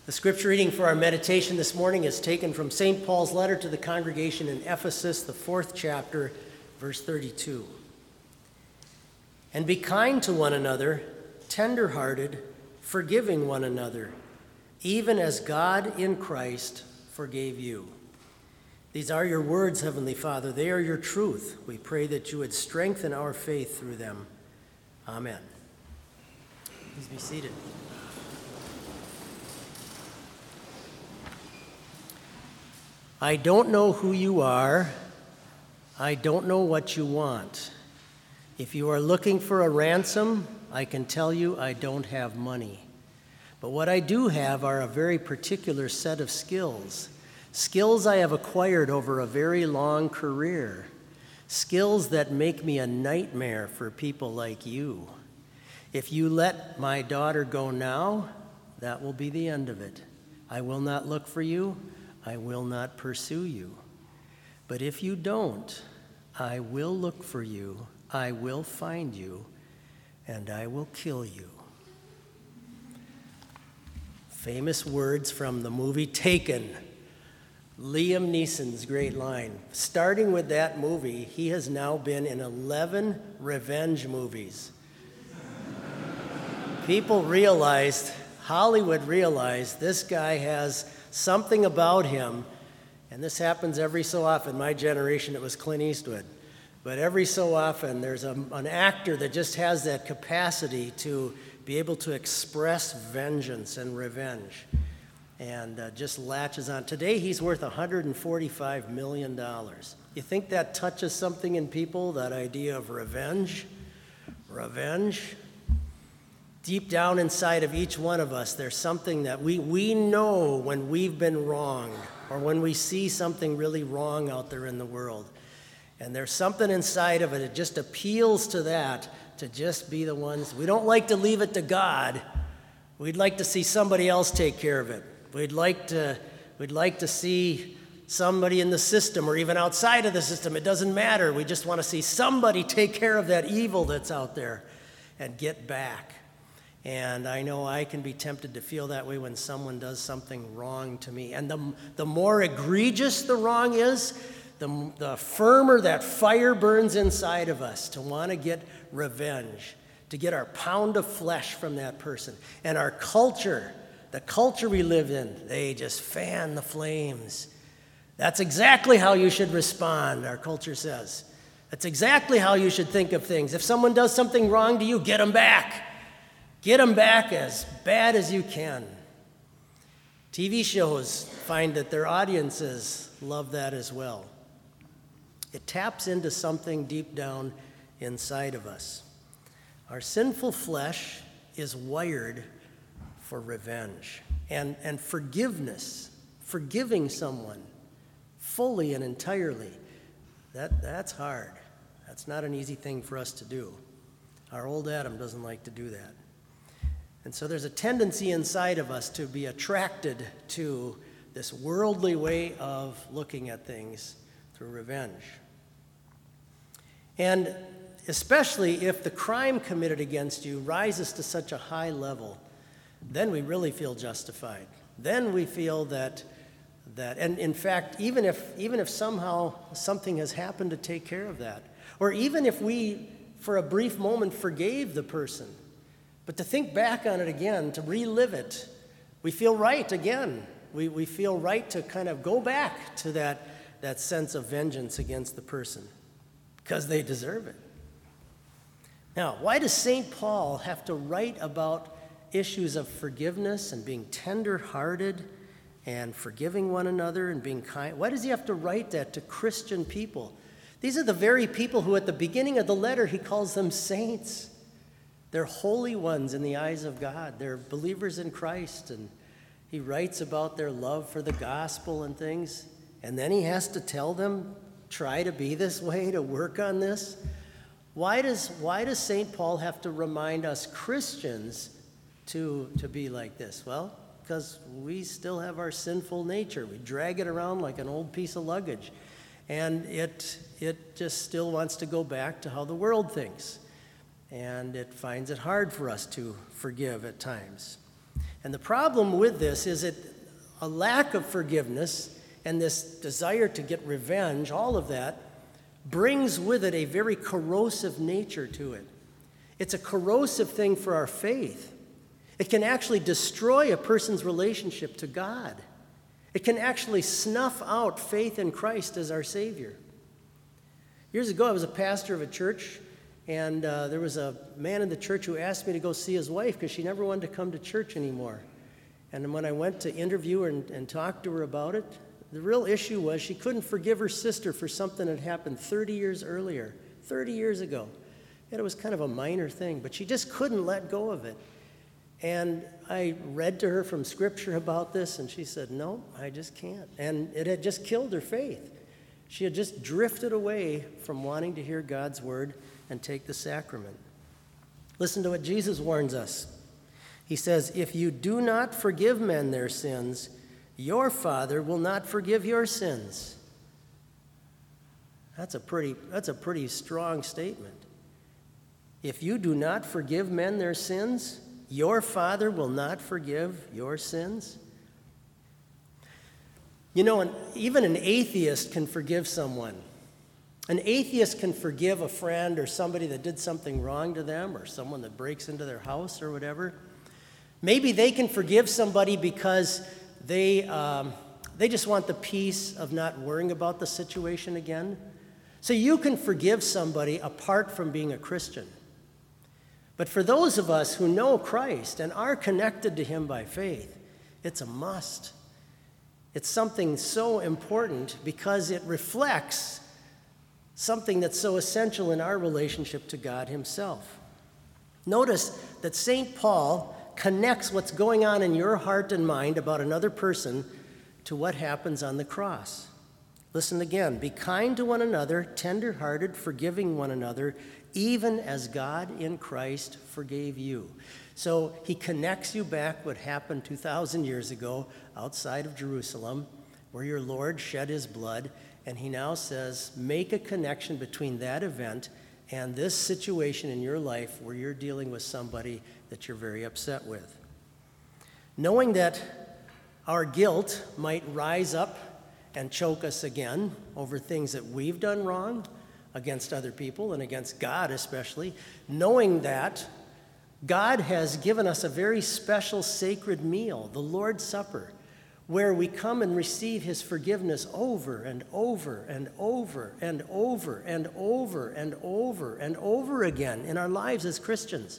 The scripture reading for our meditation this morning is taken from St. Paul's letter to the congregation in Ephesus, the 4th chapter, verse 32. And be kind to one another, tender-hearted, forgiving one another, even as God in Christ forgave you. These are your words, Heavenly Father. They are your truth. We pray that you would strengthen our faith through them. Amen. Please be seated. I don't know who you are. I don't know what you want. If you are looking for a ransom, I can tell you I don't have money. But what I do have are a very particular set of skills. Skills I have acquired over a very long career. Skills that make me a nightmare for people like you. If you let my daughter go now, that will be the end of it. I will not look for you. I will not pursue you. But if you don't, I will look for you, I will find you, and I will kill you. Famous words from the movie Taken. Liam Neeson's great line. Starting with that movie, he has now been in 11 revenge movies. People realized, Hollywood realized, this guy has something about him, and this happens every so often. My generation, it was Clint Eastwood. But every so often, there's an actor that just has that capacity to be able to express vengeance and revenge, and just latches on. Today, he's worth $145 million. You think that touches something in people, that idea of revenge? Revenge? Deep down inside of each one of us, there's something that we know when we've been wronged, or when we see something really wrong out there in the world. And there's something inside of it that just appeals to that, to just be the ones. We don't like to leave it to God. We'd like to see somebody else take care of it. We'd like to see somebody in the system, or even outside of the system. It doesn't matter. We just want to see somebody take care of that evil that's out there and get back. And I know I can be tempted to feel that way when someone does something wrong to me. And the more egregious the wrong is, the firmer that fire burns inside of us to want to get revenge, to get our pound of flesh from that person. And our culture, the culture we live in, they just fan the flames. That's exactly how you should respond, our culture says. That's exactly how you should think of things. If someone does something wrong to you, get them back. Get them back as bad as you can. TV shows find that their audiences love that as well. It taps into something deep down inside of us. Our sinful flesh is wired for revenge and forgiveness, forgiving someone fully and entirely. That's hard. That's not an easy thing for us to do. Our old Adam doesn't like to do that. And so there's a tendency inside of us to be attracted to this worldly way of looking at things through revenge. And especially if the crime committed against you rises to such a high level, then we really feel justified. Then we feel that and in fact, even if somehow something has happened to take care of that, or even if we, for a brief moment, forgave the person, but to think back on it again, to relive it, we feel right again. We feel right to kind of go back to that sense of vengeance against the person because they deserve it. Now, why does St. Paul have to write about issues of forgiveness and being tender-hearted and forgiving one another and being kind? Why does he have to write that to Christian people? These are the very people who at the beginning of the letter he calls them saints. They're holy ones in the eyes of God. They're believers in Christ, and he writes about their love for the gospel and things, and then he has to tell them, try to be this way, to work on this. Why does St. Paul have to remind us Christians to be like this? Well, because we still have our sinful nature. We drag it around like an old piece of luggage, and it just still wants to go back to how the world thinks. And it finds it hard for us to forgive at times. And the problem with this is that a lack of forgiveness and this desire to get revenge, all of that, brings with it a very corrosive nature to it. It's a corrosive thing for our faith. It can actually destroy a person's relationship to God. It can actually snuff out faith in Christ as our Savior. Years ago, I was a pastor of a church, and there was a man in the church who asked me to go see his wife because she never wanted to come to church anymore. And when I went to interview her and talk to her about it, the real issue was she couldn't forgive her sister for something that happened 30 years earlier, 30 years ago. And it was kind of a minor thing, but she just couldn't let go of it. And I read to her from Scripture about this, and she said, no, I just can't. And it had just killed her faith. She had just drifted away from wanting to hear God's word and take the sacrament. Listen to what Jesus warns us. He says, if you do not forgive men their sins, your Father will not forgive your sins. That's a pretty strong statement. If you do not forgive men their sins, your Father will not forgive your sins. You know, even an atheist can forgive someone. An atheist can forgive a friend or somebody that did something wrong to them or someone that breaks into their house or whatever. Maybe they can forgive somebody because they just want the peace of not worrying about the situation again. So you can forgive somebody apart from being a Christian. But for those of us who know Christ and are connected to him by faith, it's a must. It's something so important because it reflects something that's so essential in our relationship to God himself. Notice that St. Paul connects what's going on in your heart and mind about another person to what happens on the cross. Listen again. Be kind to one another, tender-hearted, forgiving one another, even as God in Christ forgave you. So he connects you back what happened 2,000 years ago outside of Jerusalem, where your Lord shed his blood, and he now says, make a connection between that event and this situation in your life where you're dealing with somebody that you're very upset with. Knowing that our guilt might rise up and choke us again over things that we've done wrong against other people and against God especially, knowing that God has given us a very special sacred meal, the Lord's Supper, where we come and receive his forgiveness over and over and over and over and over and over and over again in our lives as Christians.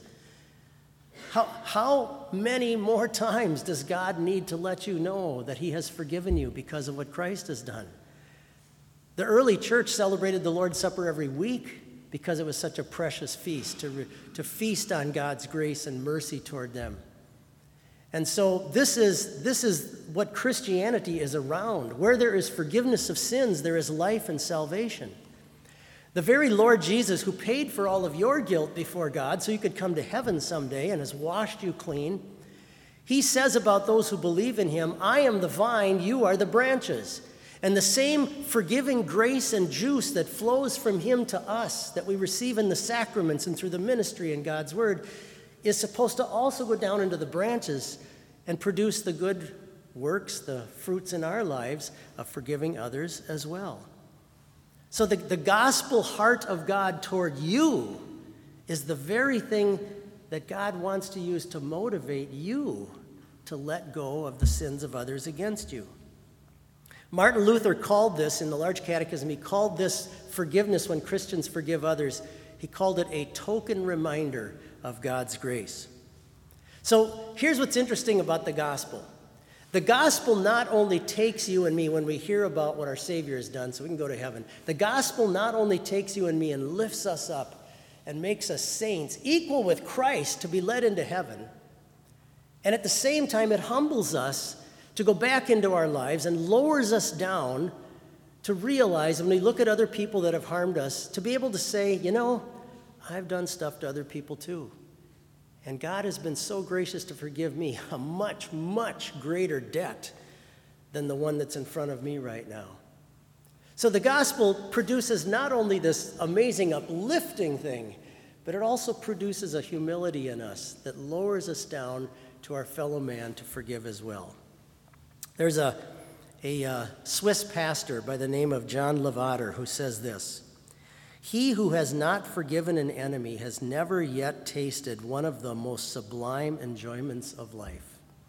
How many more times does God need to let you know that he has forgiven you because of what Christ has done? The early church celebrated the Lord's Supper every week because it was such a precious feast, to feast on God's grace and mercy toward them. And so this is what Christianity is around. Where there is forgiveness of sins, there is life and salvation. The very Lord Jesus, who paid for all of your guilt before God so you could come to heaven someday and has washed you clean, he says about those who believe in him, I am the vine, you are the branches. And the same forgiving grace and juice that flows from him to us, that we receive in the sacraments and through the ministry in God's word, is supposed to also go down into the branches and produce the good works, the fruits in our lives of forgiving others as well. So the gospel heart of God toward you is the very thing that God wants to use to motivate you to let go of the sins of others against you. Martin Luther called this, in the Large Catechism, he called this forgiveness when Christians forgive others, he called it a token reminder of God's grace. So here's what's interesting about the gospel. The gospel not only takes you and me when we hear about what our Savior has done so we can go to heaven. The gospel not only takes you and me and lifts us up and makes us saints, equal with Christ to be led into heaven, and at the same time it humbles us to go back into our lives and lowers us down to realize when we look at other people that have harmed us, to be able to say, you know, I've done stuff to other people too. And God has been so gracious to forgive me a much, much greater debt than the one that's in front of me right now. So the gospel produces not only this amazing uplifting thing, but it also produces a humility in us that lowers us down to our fellow man to forgive as well. There's a Swiss pastor by the name of John Lavater who says this: "He who has not forgiven an enemy has never yet tasted one of the most sublime enjoyments of life."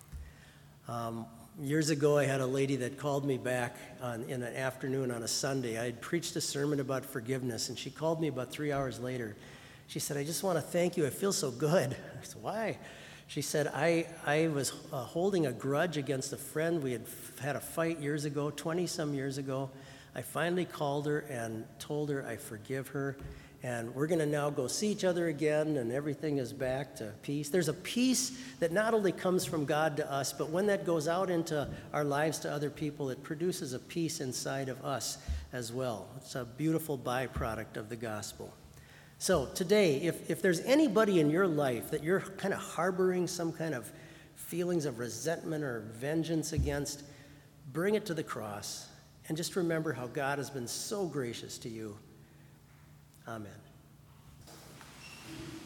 Years ago, I had a lady that called me back in an afternoon on a Sunday. I had preached a sermon about forgiveness, and she called me about 3 hours later. She said, "I just want to thank you. I feel so good." I said, "Why?" She said, I was holding a grudge against a friend. We had a fight years ago, 20-some years ago. I finally called her and told her I forgive her, and we're going to now go see each other again, and everything is back to peace. There's a peace that not only comes from God to us, but when that goes out into our lives to other people, it produces a peace inside of us as well. It's a beautiful byproduct of the gospel. So today, if there's anybody in your life that you're kind of harboring some kind of feelings of resentment or vengeance against, bring it to the cross and just remember how God has been so gracious to you. Amen.